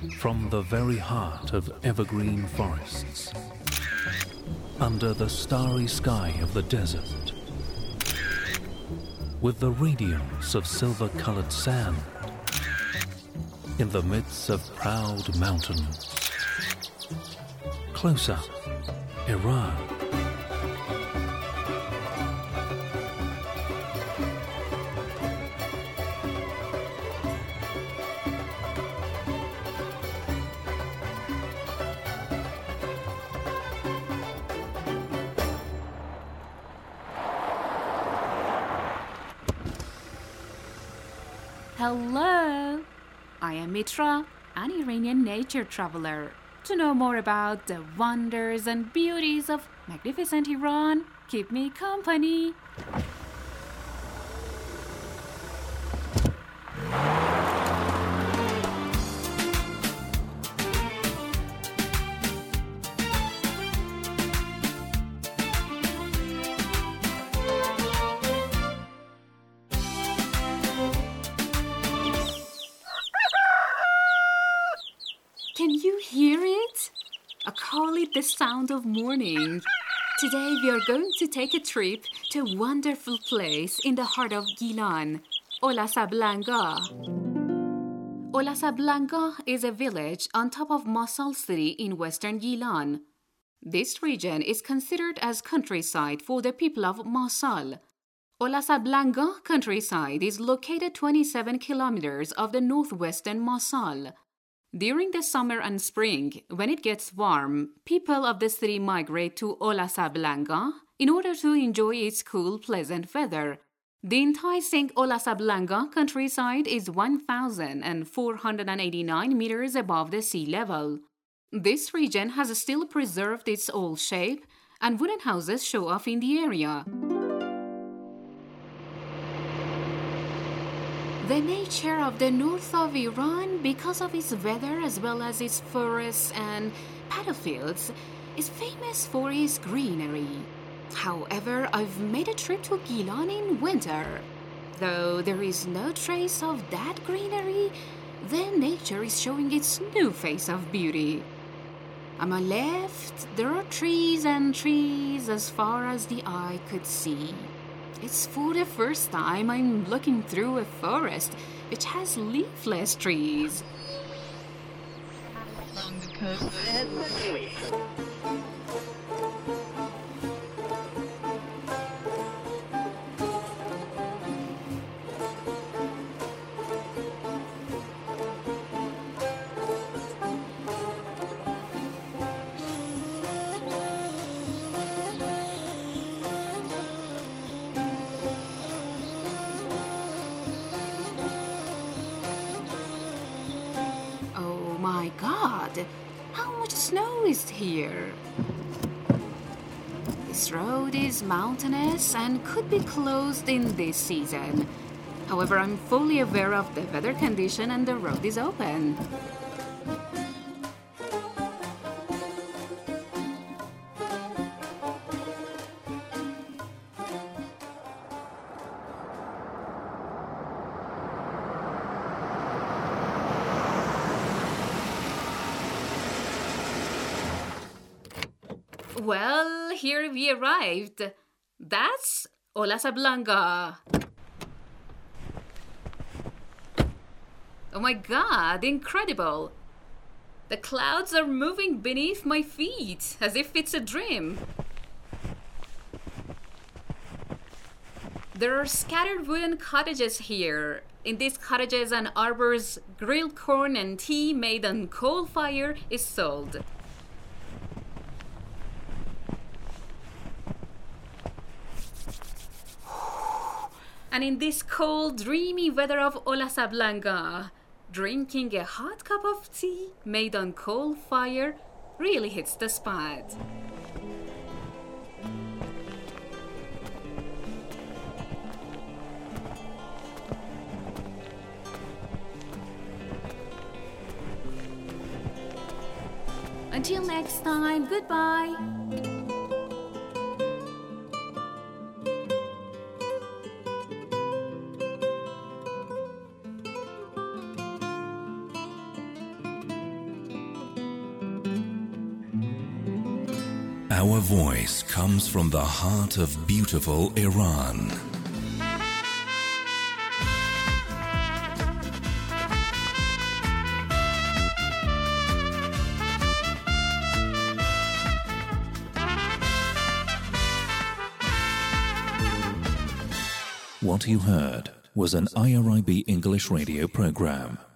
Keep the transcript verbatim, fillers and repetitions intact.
from the very heart of evergreen forests, under the starry sky of the desert, with the radiance of silver-colored sand, in the midst of proud mountains. Close up, Iran. Hello, I am Mitra, an Iranian nature traveler. To know more about the wonders and beauties of magnificent Iran, keep me company. Can you hear it? I call it the sound of morning. Today we are going to take a trip to a wonderful place in the heart of Gilan, Olasablanga. Olasablanga is a village on top of Mosul city in western Gilan. This region is considered as countryside for the people of Mosul. Olasablanga countryside is located twenty-seven kilometers of the northwestern Mosul. During the summer and spring, when it gets warm, people of the city migrate to Olasablanga in order to enjoy its cool, pleasant weather. The enticing Olasablanga countryside is one thousand four hundred eighty-nine meters above the sea level. This region has still preserved its old shape, and wooden houses show off in the area. The nature of the north of Iran, because of its weather as well as its forests and battlefields, is famous for its greenery. However, I've made a trip to Gilan in winter. Though there is no trace of that greenery, the nature is showing its new face of beauty. On my left, there are trees and trees as far as the eye could see. It's for the first time I'm looking through a forest which has leafless trees. Along the coast. Oh my God! How much snow is here? This road is mountainous and could be closed in this season. However, I'm fully aware of the weather condition and the road is open. Well, here we arrived. That's Olasablanga. Oh my God, incredible. The clouds are moving beneath my feet as if it's a dream. There are scattered wooden cottages here. In these cottages, an arbor's grilled corn and tea made on coal fire is sold. And in this cold, dreamy weather of Olasablanga, drinking a hot cup of tea made on coal fire really hits the spot. Until next time, goodbye. Our voice comes from the heart of beautiful Iran. What you heard was an I R I B English radio program.